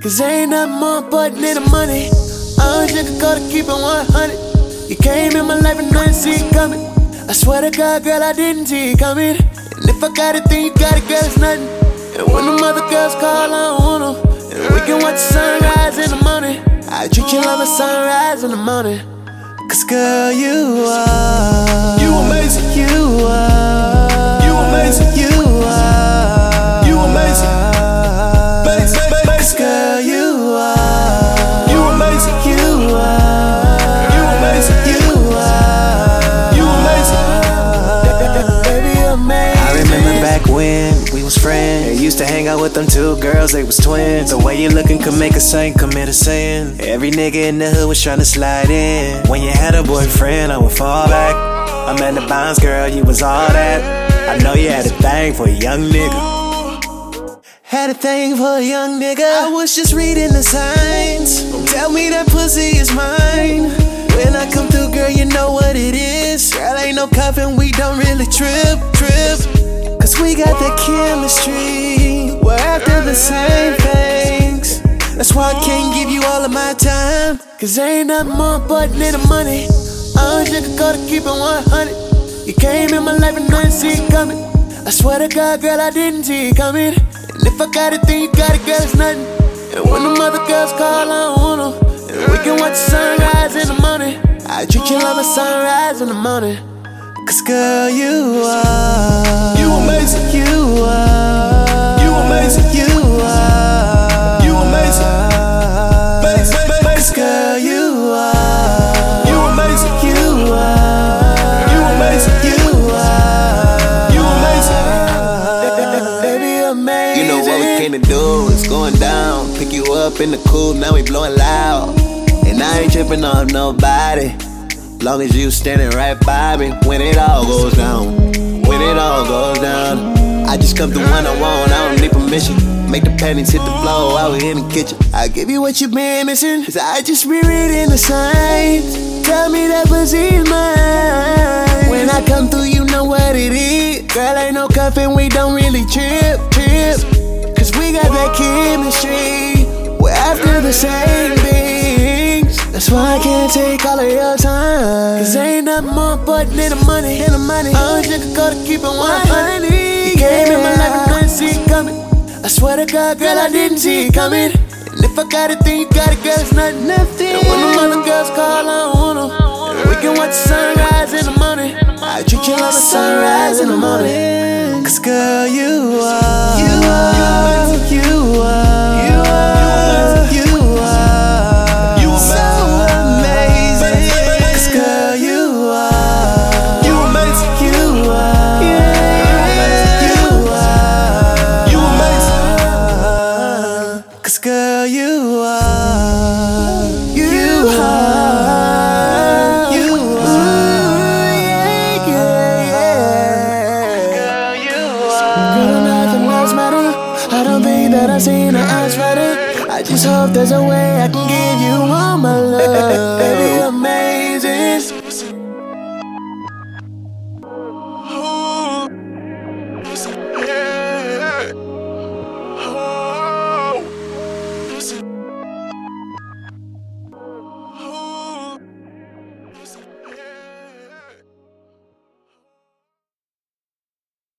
Cause ain't nothing more important than the money. I don't sugarcoat to keep it 100. You came in my life and didn't see it coming. I swear to God, girl, I didn't see it coming. And if I got it, then you got it, girl, it's nothing. And when them other girls call, I don't want them. And we can watch the sunrise in the morning. I treat you like a sunrise in the morning. Cause girl, you are, you amazing. You are, you amazing. You are, you amazing. Cause girl, you are, you amazing. You are, you amazing. You are, you amazing. Baby, you're amazing. I remember back when we was friends and used to hang out with them two girls, they was twins. The way you looking could make a saint commit a sin. Every nigga in the hood was trying to slide in. When you had a boyfriend, I would fall back. I'm at the Bonds, girl, you was all that. I know you had a thing for a young nigga. Had a thing for a young nigga. I was just reading the signs. Don't tell me that pussy is mine. When I come through, girl, you know what it is. Girl, ain't no cuffin', we don't really trip. Cause we got that chemistry. We're after the same things. That's why I can't give you all of my time. Cause ain't nothing more important than the money. I don't sugarcoat to keep it 100. You came in my life and didn't see it coming. I swear to God, girl, I didn't see it coming. And if I got it, then you got it, girl, it's nothing. And when them other girls call, I don't want them. And we can watch the sunrise in the morning. I treat you like a sunrise in the morning. Cause girl, you are, you amazing. You are, you amazing. You are, you amazing. Cause girl, you are, you amazing. You are, you amazing. You are, you amazing. Baby, you're amazing. You know what we came to do, it's going down. Pick you up in the coupe, now we blowing loud. And I ain't tripping on nobody, long as you standing right by me. When it all goes down, when it all goes down, I just come through when I want, I don't need permission. Make the panties hit the floor, out in the kitchen. I give you what you been missing, cause I just be reading the signs. Tell me that pussy's mine. When I come through, you know what it is. Girl, ain't no cuffin', we don't really trip. Cause we got that chemistry. We're after the same things. That's why I can't take all of your time. Cause ain't nothing more important than the money. I don't sugarcoat to keep it 100. You came in my life and didn't see it coming. I swear to God, girl, I didn't see it coming. And if I got it, then you got it, girl, it's nothing. And when them other girls call, I don't want them. And we can watch the sunrise in the morning. I treat you like a sunrise in the morning. Cause girl, you are, you are, you are, you are, you are, you so amazing. Cause girl, you are, you amazing. you are, you are, you amazing. Cause girl, you are, you are, you are, Girl, you are. Girl, nothing else matter. I don't think that I've seen her ass better. I just hope there's a way I can give you all my love. Baby, you're amazing.